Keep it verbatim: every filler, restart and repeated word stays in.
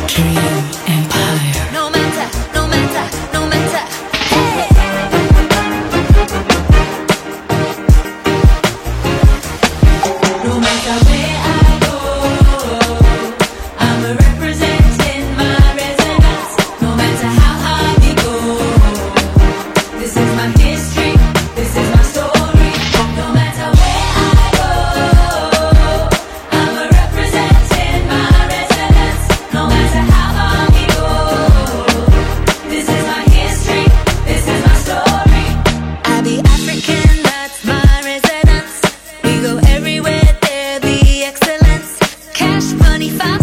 Dream Empire. No matter, no matter, no matter. Hey. No matter where I go, I'm a representing my residence. No matter how hard we go, this is my history, this is my story. No matter where I go, I'm a representing my residence. No matter how hard we go, this is my history, this is my story. I be African, that's my residence. We go everywhere, there be excellence. Cash, money, fire.